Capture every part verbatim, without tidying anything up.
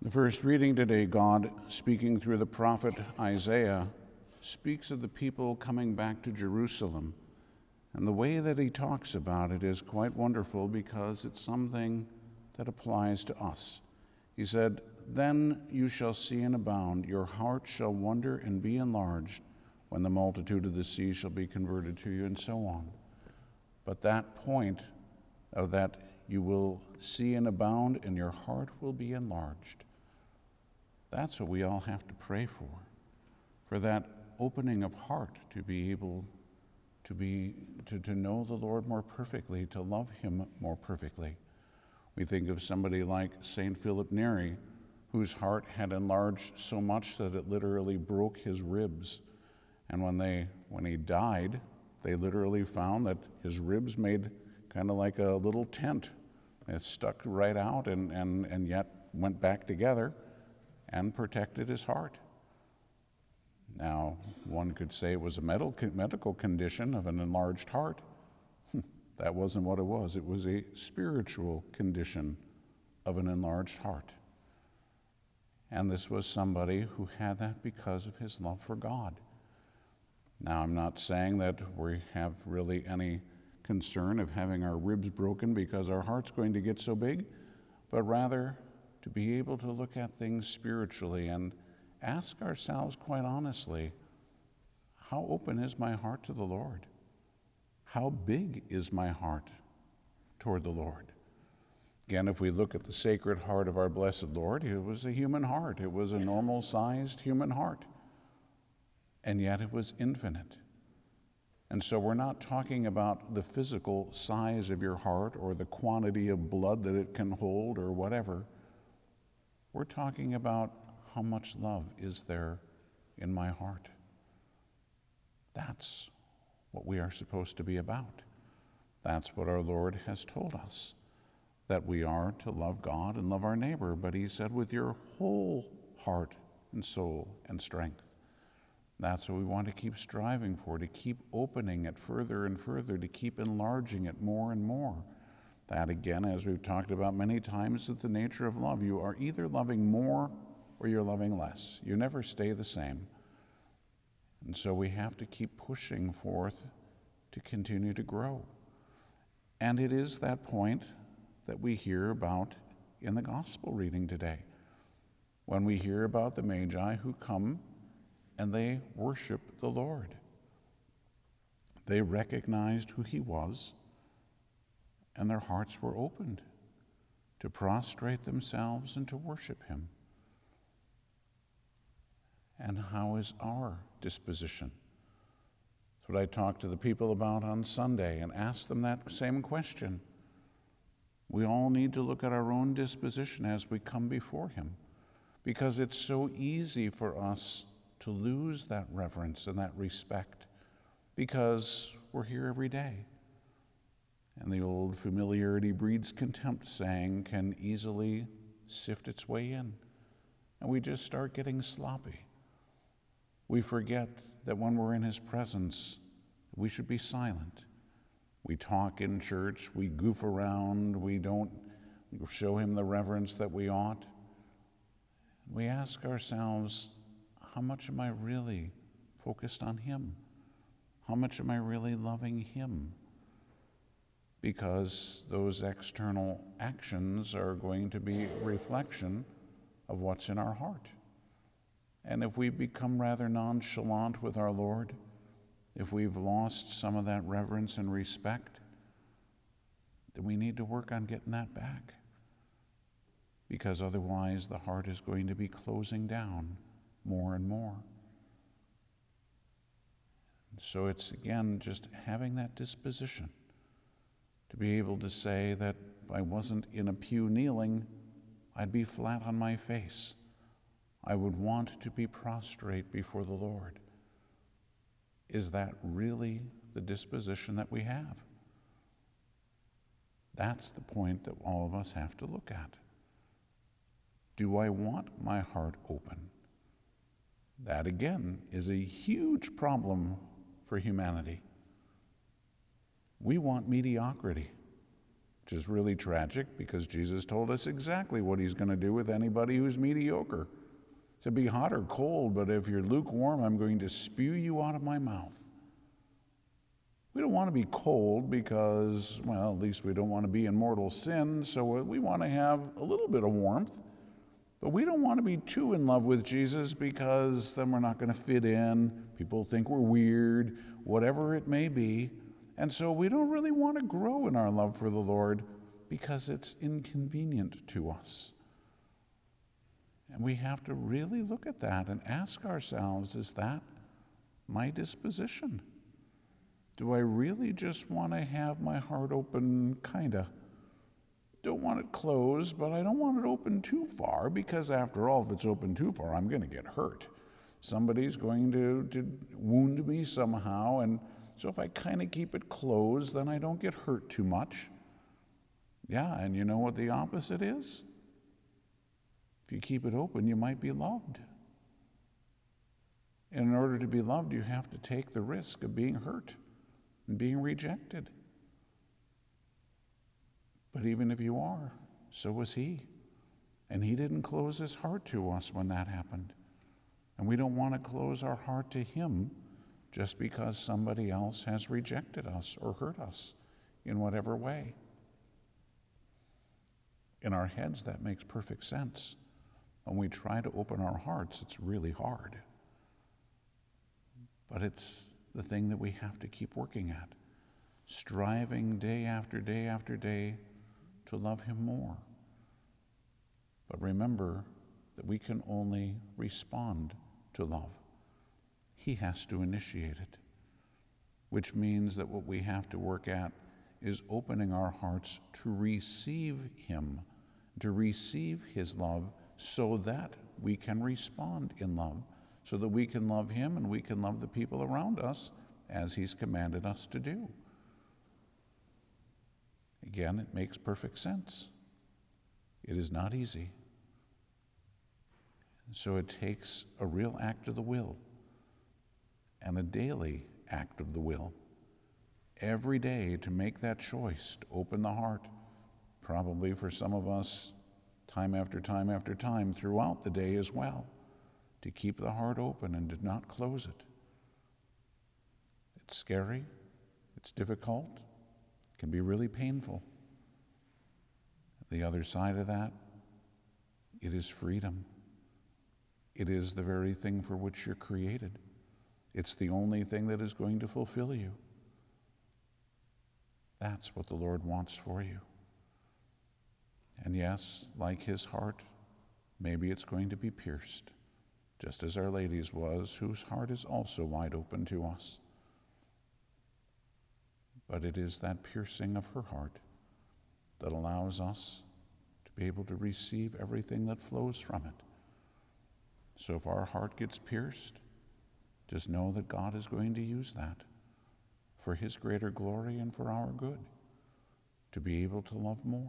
The first reading today, God, speaking through the prophet Isaiah, speaks of the people coming back to Jerusalem. And the way that he talks about it is quite wonderful because it's something that applies to us. He said, "Then you shall see and abound, your heart shall wonder and be enlarged, when the multitude of the sea shall be converted to you," and so on. But that point of that you will see and abound and your heart will be enlarged, that's what we all have to pray for, for that opening of heart to be able to be to, to know the Lord more perfectly, to love him more perfectly. We think of somebody like Saint Philip Neri, whose heart had enlarged so much that it literally broke his ribs. And when they when he died, they literally found that his ribs made kind of like a little tent. It stuck right out and, and, and yet went back together and protected his heart. Now, one could say it was a medical condition of an enlarged heart. That wasn't what it was. It was a spiritual condition of an enlarged heart. And this was somebody who had that because of his love for God. Now, I'm not saying that we have really any concern of having our ribs broken because our heart's going to get so big, but rather to be able to look at things spiritually and ask ourselves quite honestly, how open is my heart to the Lord? How big is my heart toward the Lord? Again, if we look at the Sacred Heart of our blessed Lord, it was a human heart. It was a normal-sized human heart. And yet it was infinite. And so we're not talking about the physical size of your heart or the quantity of blood that it can hold or whatever. We're talking about how much love is there in my heart. That's what we are supposed to be about. That's what our Lord has told us, that we are to love God and love our neighbor, but he said with your whole heart and soul and strength. That's what we want to keep striving for, to keep opening it further and further, to keep enlarging it more and more. That, again, as we've talked about many times, is the nature of love. You are either loving more or you're loving less. You never stay the same. And so we have to keep pushing forth to continue to grow. And it is that point that we hear about in the gospel reading today, when we hear about the Magi who come and they worship the Lord. They recognized who he was, and their hearts were opened to prostrate themselves and to worship him. And how is our disposition? That's what I talked to the people about on Sunday and asked them that same question. We all need to look at our own disposition as we come before him, because it's so easy for us to lose that reverence and that respect because we're here every day. And the old familiarity breeds contempt saying can easily sift its way in. And we just start getting sloppy. We forget that when we're in his presence, we should be silent. We talk in church, we goof around, we don't show him the reverence that we ought. We ask ourselves, how much am I really focused on him? How much am I really loving him? Because those external actions are going to be a reflection of what's in our heart. And if we become rather nonchalant with our Lord, if we've lost some of that reverence and respect, then we need to work on getting that back. Because otherwise the heart is going to be closing down more and more. So it's, again, just having that disposition to be able to say that if I wasn't in a pew kneeling, I'd be flat on my face. I would want to be prostrate before the Lord. Is that really the disposition that we have? That's the point that all of us have to look at. Do I want my heart open? That, again, is a huge problem for humanity. We want mediocrity. which is really tragic because Jesus told us exactly what he's going to do with anybody who's mediocre. To be hot or cold, but if you're lukewarm, I'm going to spew you out of my mouth. We don't want to be cold because, well, at least we don't want to be in mortal sin, so we want to have a little bit of warmth. But we don't want to be too in love with Jesus because then we're not going to fit in. People think we're weird, whatever it may be. And so we don't really want to grow in our love for the Lord because it's inconvenient to us. And we have to really look at that and ask ourselves, is that my disposition? Do I really just want to have my heart open, kinda? Don't want it closed, but I don't want it open too far because after all, if it's open too far, I'm going to get hurt. Somebody's going to, to wound me somehow, and so if I kind of keep it closed, then I don't get hurt too much. Yeah, and you know what the opposite is? If you keep it open, you might be loved. And in order to be loved, you have to take the risk of being hurt and being rejected. But even if you are, so was he. And he didn't close his heart to us when that happened. And we don't want to close our heart to him just because somebody else has rejected us or hurt us in whatever way. In our heads, that makes perfect sense. When we try to open our hearts, it's really hard. But it's the thing that we have to keep working at, striving day after day after day to love him more. But remember that we can only respond to love. He has to initiate it, which means that what we have to work at is opening our hearts to receive him, to receive his love, so that we can respond in love, so that we can love him and we can love the people around us as he's commanded us to do. Again, it makes perfect sense. It is not easy. So it takes a real act of the will and a daily act of the will every day to make that choice to open the heart, probably for some of us time after time after time throughout the day as well, to keep the heart open and to not close it. It's scary, it's difficult, it can be really painful. The other side of that, it is freedom. It is the very thing for which you're created. It's the only thing that is going to fulfill you. That's what the Lord wants for you. And yes, like his heart, maybe it's going to be pierced, just as Our Lady's was, whose heart is also wide open to us. But it is that piercing of her heart that allows us to be able to receive everything that flows from it. So if our heart gets pierced, just know that God is going to use that for his greater glory and for our good, to be able to love more.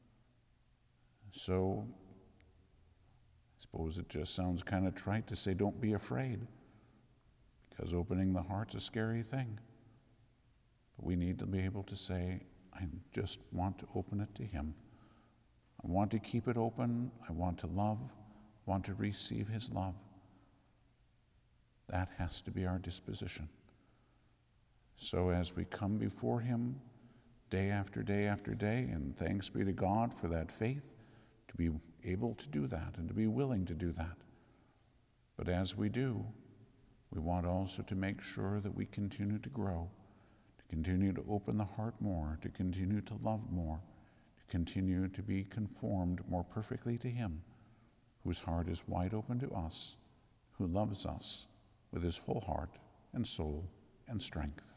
So I suppose it just sounds kind of trite to say don't be afraid, because opening the heart's a scary thing. But we need to be able to say, I just want to open it to him. I want to keep it open. I want to love, want to receive his love. That has to be our disposition. So as we come before him day after day after day, and thanks be to God for that faith, to be able to do that and to be willing to do that. But as we do, we want also to make sure that we continue to grow, to continue to open the heart more, to continue to love more, to continue to be conformed more perfectly to him, whose heart is wide open to us, who loves us with his whole heart and soul and strength.